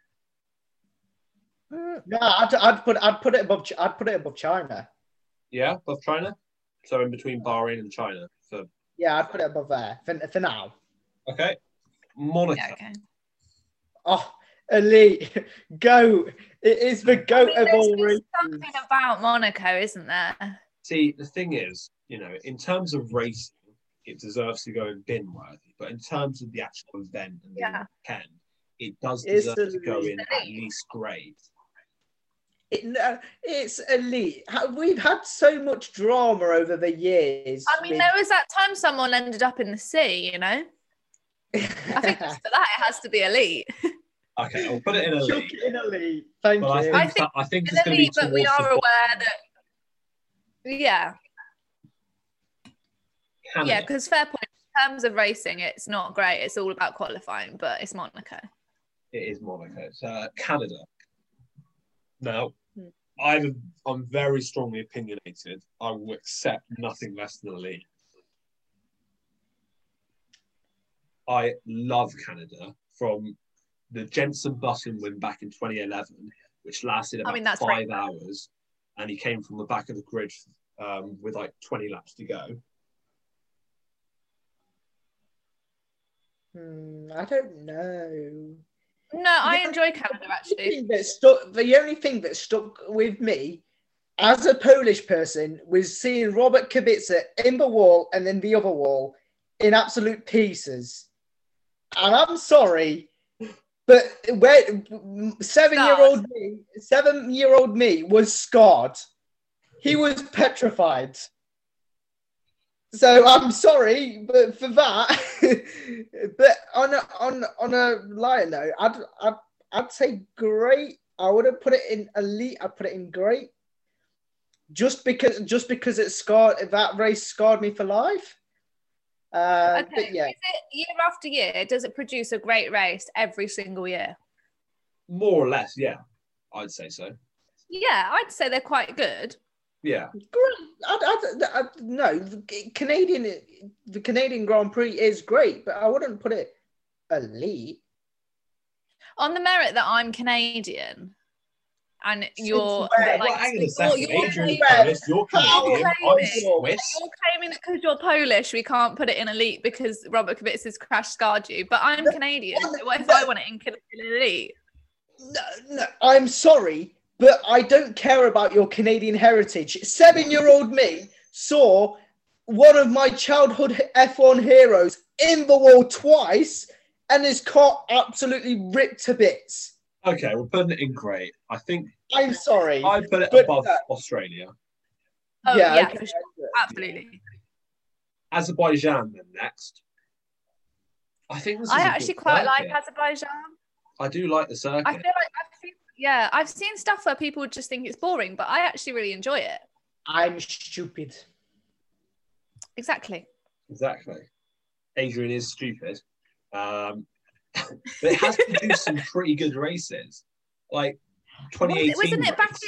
Mm, No, I'd, I'd put, I'd put it above, Ch- I'd put it above China. Yeah, above China. So in between Bahrain and China. For Yeah, I'd put it above there for, for now. okay, Monaco. yeah, okay. Oh, elite, goat. It is the goat I mean, of there's all just races. something about Monaco, isn't there? See, the thing is, you know, in terms of racing, it deserves to go in bin worthy. But in terms of the actual event and the Yeah. weekend, it does It's deserve to go elite. in at least grade. It, no, it's elite. Ha- We've had so much drama over the years. I mean, there was that time someone ended up in the sea, you know? I think just for that, it has to be elite. Okay, I'll put it in Chuck elite. it in elite. Thank But I you. think, I think that, I think It's it's going to be elite, but we towards are the aware that, yeah, Canada. yeah, because fair point. In terms of racing, it's not great. It's all about qualifying, but it's Monaco. It is Monaco. It's uh, Canada. Now, Hmm. I'm, I'm very strongly opinionated. I will accept nothing less than elite. I love Canada from the Jenson Button win back in twenty eleven, which lasted I about mean, that's five pretty- hours, and he came from the back of the grid um, with like twenty laps to go. Hmm, I don't know. No, I Yeah. enjoy Canada The actually. thing that stuck, the only thing that stuck with me as a Polish person was seeing Robert Kubica in the wall and then the other wall in absolute pieces. And I'm sorry, but where seven-year-old me, seven-year-old me was scarred. He was petrified. So I'm sorry, but for that, but on a, on on a lighter note, I'd I'd I'd say great. I wouldn't put it in elite. I'd put it in great. Just because just because it scarred that race scarred me for life. Uh, Okay, but yeah, is it year after year? Does it produce a great race every single year? More or less, yeah. I'd say so. Yeah, I'd say they're quite good. Yeah. great. I, I, I, no, the Canadian the Canadian Grand Prix is great, but I wouldn't put it elite. On the merit that I'm Canadian, and you're where? like, well, hang on a you're, second. you're Adrian's claiming- Polish, you're How Canadian, I'm claiming- Swiss. You're claiming that because you're Polish, we can't put it in elite because Robert Kubica's crash scarred you. But I'm Canadian. So what if I want it in elite? No, no, I'm sorry, but I don't care about your Canadian heritage. Seven-year-old me saw one of my childhood F one heroes in the wall twice, and his car absolutely ripped to bits. Okay, we're putting it in great. I think I'm sorry. I'd put it But, above uh, Australia. Oh yeah, okay. for sure. Absolutely. Azerbaijan then next. I think this is I a actually good quite like circuit. Azerbaijan. I do like the circuit. I feel like I've seen, yeah, I've seen stuff where people just think it's boring, but I actually really enjoy it. I'm stupid. Exactly. Exactly. Adrian is stupid. Um, but it has produced some pretty good races. Like twenty eighteen. Wasn't it race. Baku?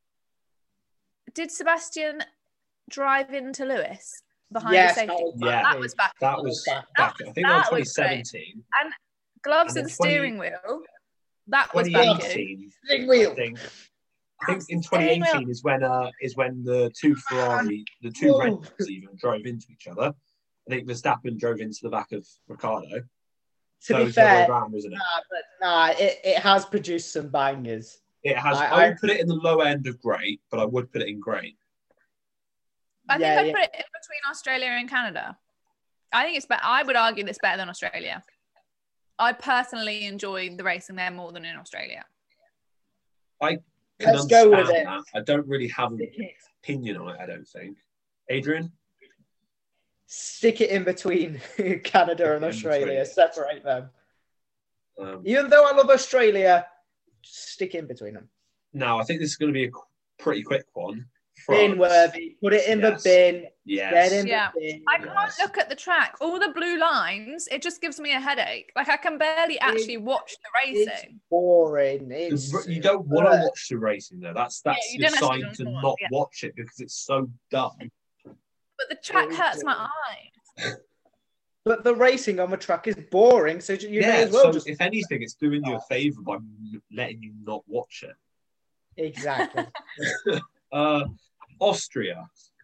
Did Sebastian drive into Lewis behind Yes, the safety? that was Yeah. That was Baku. That was That back. I think that was that twenty was great. seventeen. Gloves and and, then twenty steering wheel. That was Baku. twenty eighteen. Big I wheel. think. I think That's in the steering twenty eighteen is when uh is when the two Ferrari, the two Red Whoa. Bulls even drove into each other. I think Verstappen drove into the back of Ricardo. To No, be it's the other way fair, around, wasn't it? nah, but nah, it, it has produced some bangers. It has. I- I, I- would put it in the low end of great, but I would put it in great. I Yeah, think I'd yeah. put it in between Australia and Canada. I think it's better. I would argue that it's better than Australia. I personally enjoy the racing there more than in Australia. I can Let's go with understand it. that. I don't really have an opinion on it, I don't think. Adrian? Stick it in between Canada and in Australia. between. Separate them. Um, Even though I love Australia, stick in between them. now, I think this is going to be a qu- pretty quick one. Bin France. worthy. Put it in Yes. the bin. Yes. Get in Yeah. the bin. I can't Yes. look at the track. All the blue lines, it just gives me a headache. Like I can barely actually watch the It's racing. boring. The It's r- You don't want to uh, watch the racing, though. That's that's you your don't actually sign to wanna not watch, yeah. watch it because it's so dumb. But the track is hurts my boring. eyes. But the racing on the track is boring, so you yeah, may as well so just if anything, it's doing you a favour by m- letting you not watch it. exactly. Uh, Austria.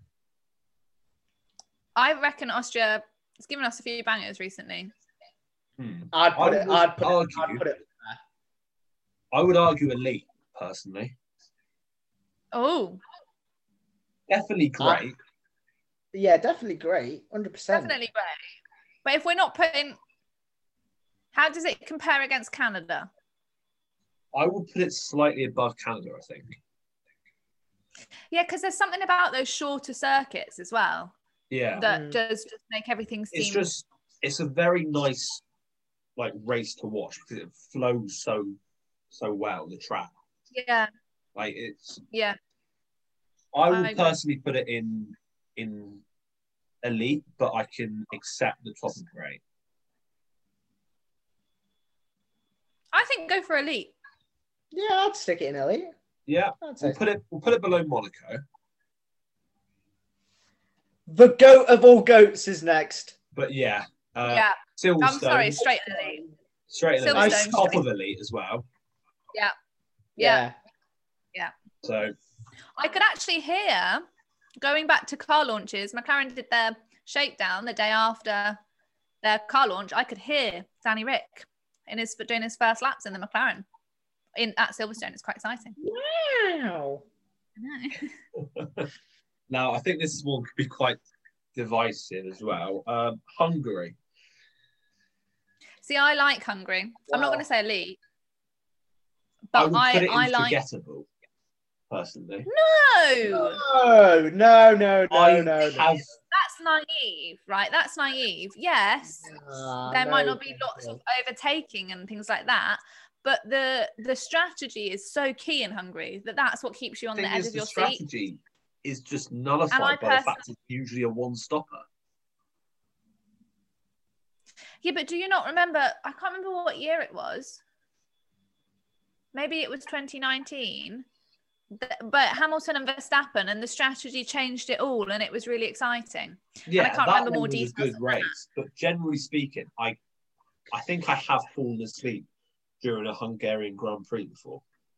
I reckon Austria has given us a few bangers recently. Hmm. I'd put I it. would I'd put it. argue- I'd put it. I would argue elite, personally. Oh, Definitely great. Yeah, definitely great. Hundred percent. definitely great. But if we're not putting, how does it compare against Canada? I would put it slightly above Canada, I think. Yeah, because there's something about those shorter circuits as well Yeah. that Mm. does just make everything seem. It's just, it's a very nice, like, race to watch because it flows so, so well, the track. yeah, Like, it's, yeah. I I would agree. personally put it in, in elite, but I can accept the top of great. I think go for elite. Yeah, I'd stick it in elite. Yeah. I'd say We'll put it, we'll put it below Monaco. the goat of all goats is next. But yeah. Uh, yeah, Silverstone. I'm sorry, straight elite. Straight in Silverstone, elite. Top straight. of elite as well. Yeah, yeah. So, I could actually hear, going back to car launches, McLaren did their shakedown the day after their car launch. I could hear Danny Rick in his doing his first laps in the McLaren in at Silverstone. It's quite exciting. Wow. I know. now I think this one could be quite divisive as well. Um, Hungary. See, I like Hungary. I'm not Wow. going to say elite, I but would I put it I, in like. forgettable, personally. No, No, no, no, no, I no, no. have that's naive, right? That's naive. Yes, Ah, there might no, not be no, lots no. of overtaking and things like that, but the the strategy is so key in Hungary that that's what keeps you on thing the edge is, of the your seat. strategy is just nullified And I by the person- fact it's usually a one-stopper. Yeah, but do you not remember? I can't remember what year it was. Maybe it was twenty nineteen. th- But Hamilton and Verstappen, and the strategy changed it all, and it was really exciting. Yeah, can't that remember one more was a details good than that. race, but generally speaking, I, I think I have fallen asleep during a Hungarian Grand Prix before.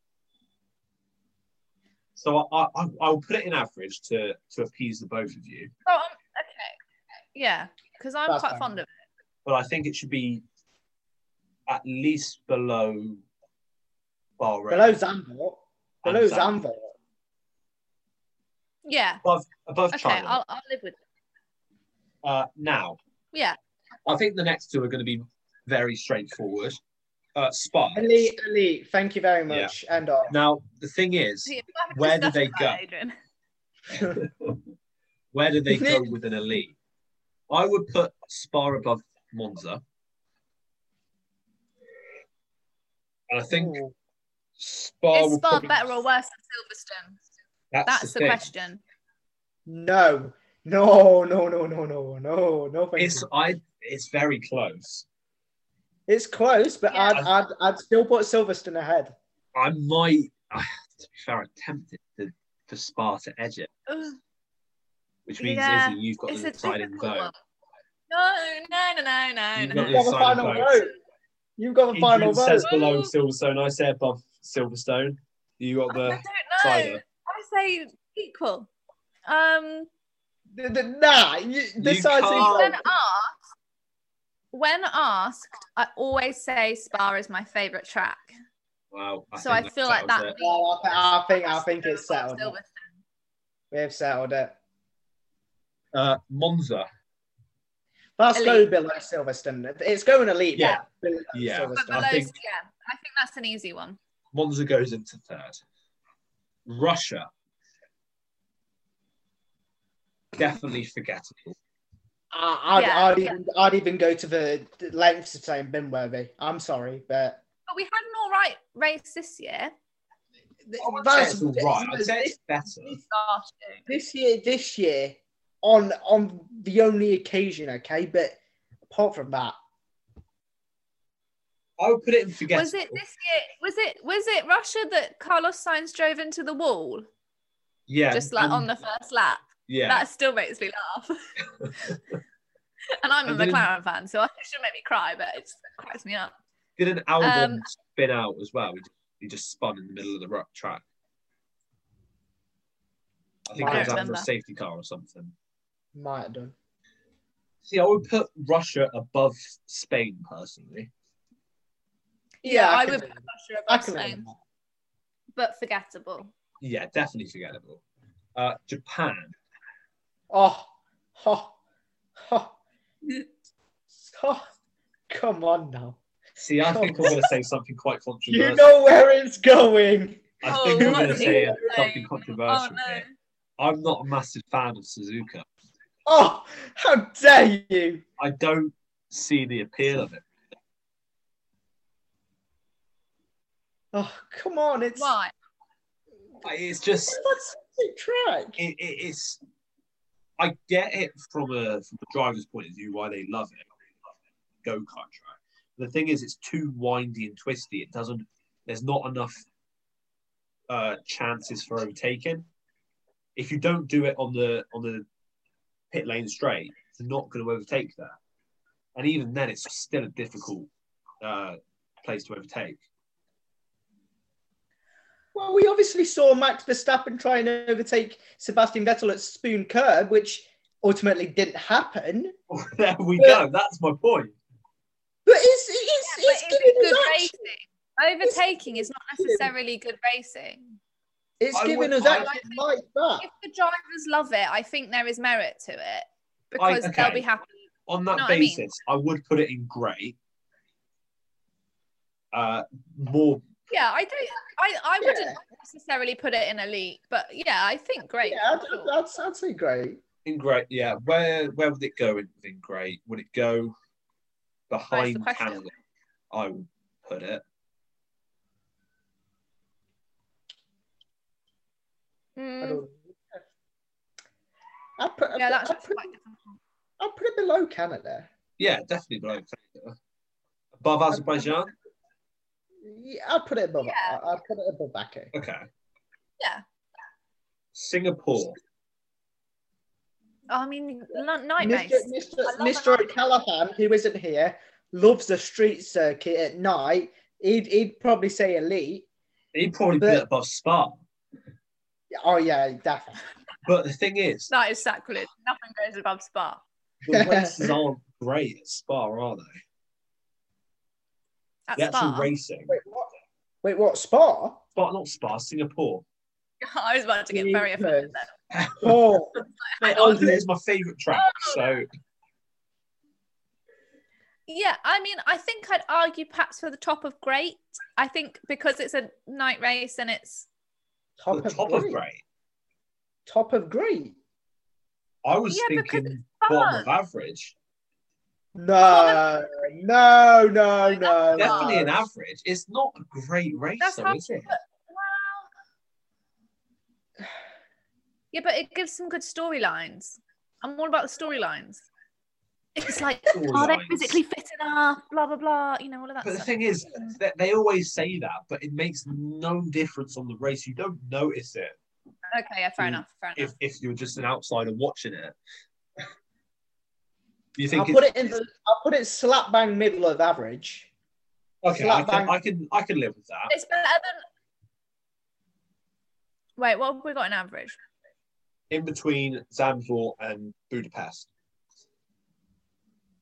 So I, I, I'll put it in average to to appease the both of you, Oh, um, okay. Yeah, because I'm That's quite fine. fond of it. but I think it should be at least below Bahrain. Below Zandvoort. Below And Zandvoort. Zandvoort. Yeah. above above Okay, China. I'll, I'll live with it. Uh, now, Yeah. I think the next two are going to be very straightforward. Uh, Spa. Elite, elite. Thank you very much. And off. Now, the thing is, Yeah, we haven't where do discussed they that, go? Adrian. Where do they go with an elite? I would put Spa above Monza. And I think Ooh. Spa Is will Spa probably, better or worse than Silverstone? That's, That's the thing. question. No. No, no, no, no, no, no, no. Thank It's you. I. It's very close. It's close, but Yeah. I'd, I'd, I'd still put Silverstone ahead. I might. To be fair, I'm tempted to, for Spa to edge it, Ugh, which means yeah, Izzy, you've got it's the a deciding difficult vote. one. No, no, no, no, no, You've no. got You've got the deciding final vote. vote. You've got the final Adrian vote. says below Silverstone. I say above Silverstone. You got I the don't know. cider. I say equal. Um, The- the- Nah, you, decisive can't- when vote. asked, when asked, I always say Spa is my favourite track. Well, I So think I feel like settles that. it. Well, I, I think I think it's settled. Silverstone. We've settled it. Uh, Monza. Let's go Elite. below Silverstone. It's going elite. Yeah. but below Yeah. But Silverstone. below, I think- yeah, I think that's an easy one. Monza goes into third. Russia. Definitely forgettable. I- I'd, Yeah, I'd, yeah. even, I'd even go to the lengths of saying bin-worthy. I'm sorry, but But we had an all right race this year. I wouldn't say it's all right. I'd say this, it's better. Starting. this year, this year, on on the only occasion, okay. But apart from that, I would put it in forgettable. Was it this year? Was it was it Russia that Carlos Sainz drove into the wall Yeah. just like and- on the first lap? Yeah. That still makes me laugh. And I'm a And didn't- McLaren fan, so it should make me cry, but it just cracks me up. Did an Albon Um, spin out as well? He just, he just spun in the middle of the ru- track. I think I it was don't after a remember. safety car or something. might have done. See, I would put Russia above Spain personally. Yeah, I, can would live put with Russia that. I above can live with Spain, that. but forgettable. Yeah, definitely forgettable. Uh, Japan. Oh, oh, oh, oh, come on now. See, I think I'm going to say something quite controversial. You know where it's going. I Oh, think I'm what going to is say it something saying? controversial Oh, no. here. I'm not a massive fan of Suzuka. Oh, how dare you! I don't see the appeal of it. Oh, come on. It's Why? It's just, It's a track. it, it, it's. I get it from a from a driver's point of view why they love it, go kart track. The thing is, it's too windy and twisty. It doesn't. There's not enough uh, chances for overtaking. If you don't do it on the on the pit lane straight, you're not going to overtake there. And even then, it's still a difficult uh, place to overtake. Well, we obviously saw Max Verstappen try and overtake Sebastian Vettel at Spoon Curb, which ultimately didn't happen. There we But- go. That's my point. But it's it's, Yeah, it's but is giving it good us action. racing? Overtaking is not necessarily good racing. It's I giving would- us I action like that. If the drivers love it, I think there is merit to it because okay. they'll be happy. On that You know what I mean? basis, I, would put it in grey. Uh, more. Yeah, I don't. I, I Yeah. wouldn't necessarily put it in elite, but yeah, I think great. Yeah, I'd, for sure. I'd, I'd, I'd say great. In grey, yeah. Where where would it go in, in grey? Would it go behind question. Canada? I would put it. I Mm, don't. I'd put, yeah, I'd, that's I'd put, quite difficult. I'd put it below Canada. Yeah, definitely below Canada. Above Azerbaijan. Yeah, I'd put it above. Yeah. I'd put it above Baku. Okay. Yeah. Singapore. Oh, I mean, l- night Mister race. Mister I love Mister a night- O'Callaghan, who isn't here, loves the street circuit at night. He'd, he'd probably say elite. He'd probably put But- it above Spa. Oh, yeah, definitely. But the thing is, That is sacrilege. Nothing goes above Spa. the races aren't great at Spa, are they? At The actual Spa. racing. Wait, what? Wait, what? Spa? Spa, not Spa, Singapore. I was about to get very offended then. Oh, Mate, Oh, Ireland is my favourite track, so Yeah, I mean, I think I'd argue perhaps for the top of great. I think because it's a night race and it's top the of top great. of great. Top of great. I was Yeah, because thinking it's bottom of fun. average. No, no, no, no. Definitely no. an average. It's not a great race, That's though, how- is it? well, yeah, but it gives some good storylines. I'm all about the storylines. It's like, are they Storylines. physically fit enough? Blah blah blah. You know, all of that But the stuff. thing is, that they always say that, but it makes no difference on the race. You don't notice it Okay, yeah, fair Mm, enough. Fair enough. if, if you're just an outsider watching it. You I'll think put it's, it in the. I'll put it slap bang middle of average. okay? I slap can, bang. I can, I can live with that. It's better than. Wait, what have we got in average? In between Zandvoort and Budapest.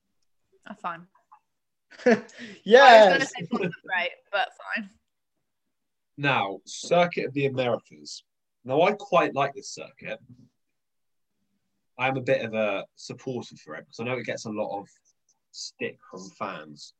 Oh, fine. I was Yeah. going to say bottom of great, but fine. Now, Circuit of the Americas. Now, I quite like this circuit. I'm a bit of a supporter for it because I know it gets a lot of stick from fans.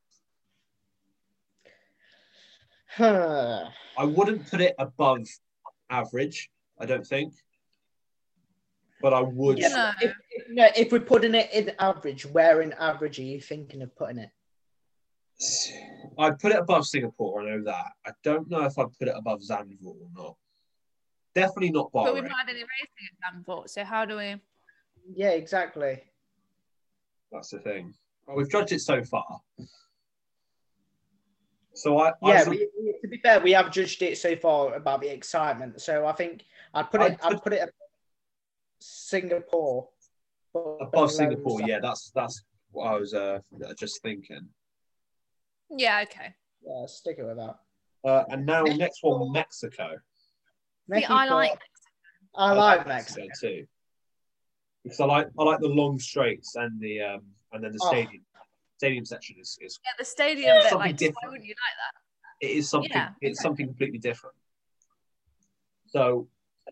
Huh. I wouldn't put it above average, I don't think. But I would. Yeah, No. if, if, no, if we're putting it in average, where in average are you thinking of putting it? I'd put it above Singapore, I know that. I don't know if I'd put it above Zandvoort or not. Definitely not Bahrain. But we've not had any racing at Zandvoort, so how do we? Yeah, exactly. That's the thing. Well, we've judged it so far. So I, Yeah, I we, we, to be fair, we have judged it so far about the excitement. So I think I'd put it. I'd I'd put- put it above Singapore. but above below Singapore, Zand- yeah, that's that's what I was uh, just thinking. Yeah, okay. Yeah, stick it with that. Uh, and now next one, Mexico. See, I like I like Mexico. too, because I like I like the long straights and the um and then the Oh. stadium stadium section is, is yeah, the stadium Yeah, bit. something Like, just why different. wouldn't you like it is something Yeah, it's exactly. something completely different. So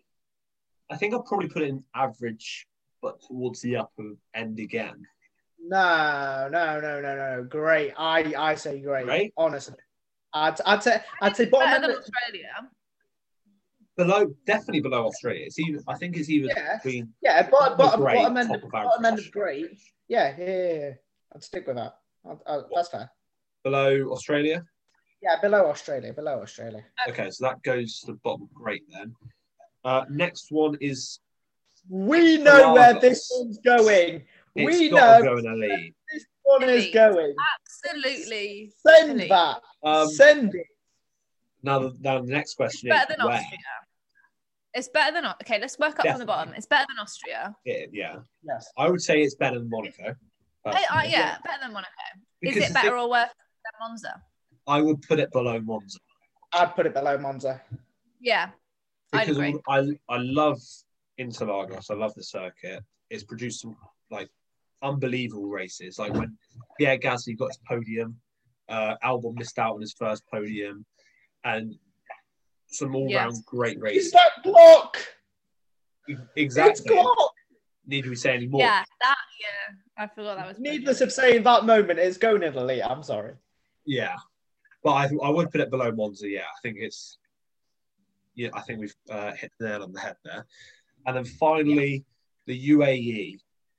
I think I'll probably put it in average, but towards the upper end again. No, no, no, no, no. Great. I, I say great. Great? Honestly, I'd, I'd say, I'd say that? bottom Better end. than Australia. Below, definitely below Australia. It's even. I think it's even Yeah. between Yeah, bottom, bottom, great, bottom end, top of bottom end average. of great. Yeah, yeah, yeah, yeah. I'd stick with that. I'd, I'd, that's fair. below Australia. Yeah, below Australia, below Australia. Okay, so that goes to the bottom. Great then. Uh, next one is We know where Galapagos. this one's going. it's we got to know go in elite. this one is Elite. going. Absolutely. Send elite. that. Um, Send it. now, the, now the next question Better is than where? Austria. It's better than okay. Let's work up from the Definitely. bottom. It's better than Austria. It- yeah, Yes. I would say it's better than Monaco. Hey, uh, personally. yeah, better than Monaco. Because Is it the better thing- or worse than Monza? I would put it below Monza I'd put it below Monza. Yeah, I'd because agree. I I love Interlagos. I love the circuit. It's produced some like unbelievable races. Like when Pierre Gasly got his podium, uh, Albon missed out on his first podium, and some all-round Yes. great Is races. that Glock? It's Exactly. Glock. Need we say any more? Yeah, that. Yeah, I forgot that was. Needless of saying, that moment is going in the lead. I'm sorry. Yeah, but I I would put it below Monza. Yeah, I think it's. Yeah, I think we've uh, hit the nail on the head there. And then finally, the U A E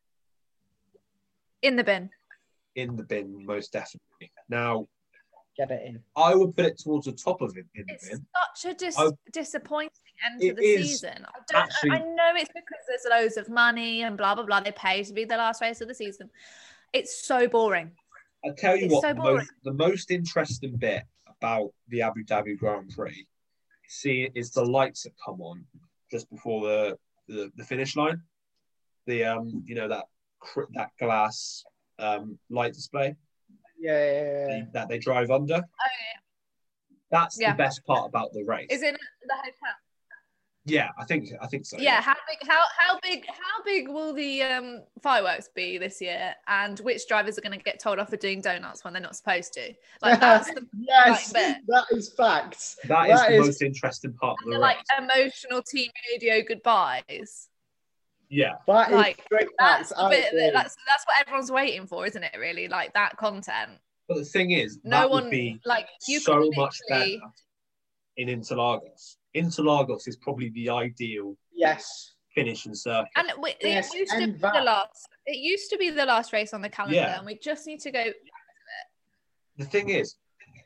in the bin. in the bin, most definitely. Now, Get it in. I would put it towards the top of it in the It's bin. such a dis- I- disappointing end to It the is season. I don't. actually- I know it's because there's loads of money and blah blah blah. They pay to be the last race of the season. It's so boring. I tell you It's what, so the, boring. most, the most interesting bit about the Abu Dhabi Grand Prix, see, is the lights that come on just before the, the, the finish line. The um, you know that cr- that glass um light display Yeah, yeah, yeah, yeah. that they drive under. Oh, That's Yeah. the best part about the race. Is it the hotel? Yeah, I think I think so. Yeah. How big? How how big? How big will the um, fireworks be this year? And which drivers are going to get told off for doing donuts when they're not supposed to? Like that's the Yes, like, bit. that is facts. That is That the is- most interesting part of the the like race. emotional team radio goodbyes. Yeah, That is Like, great That's facts. the I bit. agree. That, that's that's what everyone's waiting for, isn't it? Really, like that content. but the thing is, No that one would be like you so could much better literally. in Interlagos. Interlagos is probably the ideal Yes. finish and circuit. And we, it Yes, used to and be that. the last. It used to be the last race on the calendar, Yeah. and we just need to go. The thing is,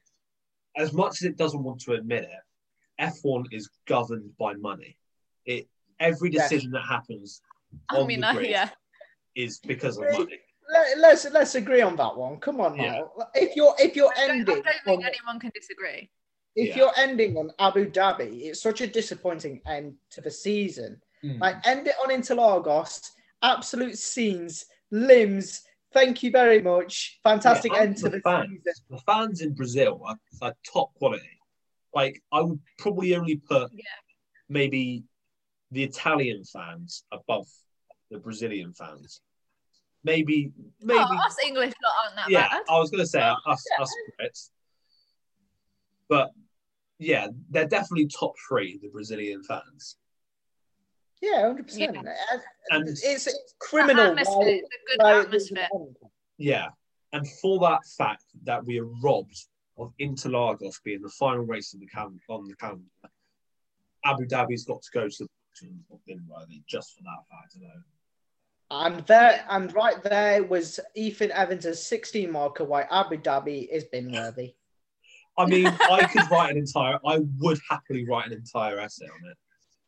as much as it doesn't want to admit it, F one is governed by money. It every Yes. decision that happens I on mean, the uh, grid yeah. is because of Really? money. Let, let's let's agree on that one. Come on Yeah. now. If you're if you're I don't, I ending don't think on, anyone can disagree. if Yeah. you're ending on Abu Dhabi, it's such a disappointing end to the season. Mm. Like end it on Interlagos, absolute scenes, limbs. Thank you very much. Fantastic Yeah, and end to the the fans. season. The fans in Brazil are, are top quality. Like I would probably only put Yeah. maybe the Italian fans above the Brazilian fans. Maybe, maybe. Oh, us English lot aren't that yeah, bad. I was gonna say us, Yeah. us Brits, but yeah, they're definitely top three, the Brazilian fans. Yeah, one hundred percent. Yeah. And It's, it's criminal. Atmosphere, why- it's a good why it atmosphere. doesn't end. yeah, and for that fact that we are robbed of Interlagos being the final race of the cal- on the calendar, Abu Dhabi's got to go to the bottom of Binworthy just for that fact alone. And there, and right there was Ethan Evans' sixteen marker. Why Abu Dhabi is bin worthy. I mean, I could write an entire, I would happily write an entire essay on it.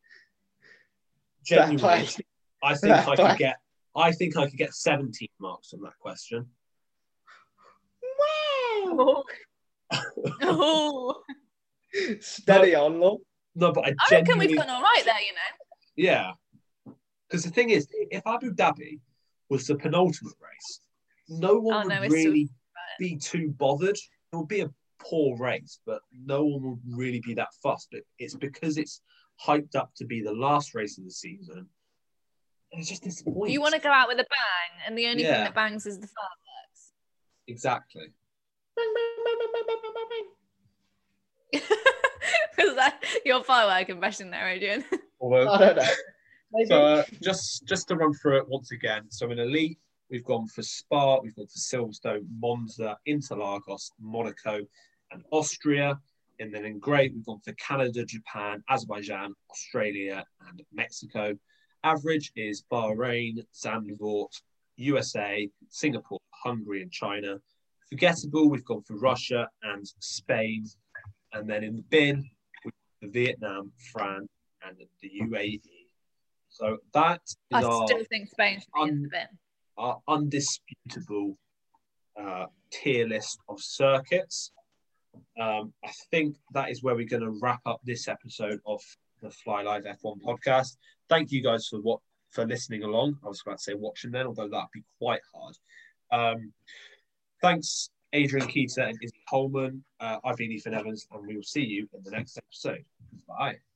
Fair Genuinely, play. I think Fair I play. could get, I think I could get seventeen marks on that question. Wow! Oh. Oh. Steady on, love. No, but I, I reckon genuinely, we've done all right there, you know. yeah. Because the thing is, if Abu Dhabi was the penultimate race, no one Oh, would no, it's really still- be too bothered. It would be a poor race, but no one would really be that fussed. But it's because it's hyped up to be the last race of the season. And it's just disappointing. You want to go out with a bang, and the only Yeah. thing that bangs is the fireworks. Exactly. Was that your firework impression there, Adrian? Although, I don't know. Maybe. so uh, just just to run through it once again. So in Elite, we've gone for Spa, we've gone for Silverstone, Monza, Interlagos, Monaco, and Austria. And then in Great, we've gone for Canada, Japan, Azerbaijan, Australia, and Mexico. Average is Bahrain, Zandvoort, U S A, Singapore, Hungary, and China. Forgettable, we've gone for Russia and Spain. And then in the bin, we've got for Vietnam, France, and the U A E. So that is I our, still think Spain should be in un- the bin. our undisputable uh, tier list of circuits. Um, I think that is where we're going to wrap up this episode of the Fly Live F one podcast. Thank you guys for what for listening along. I was about to say watching then, although that'd be quite hard. Um, thanks, Adrian Keeter and Izzy Holman. Uh, I've been Ethan Evans, and we will see you in the next episode. Bye.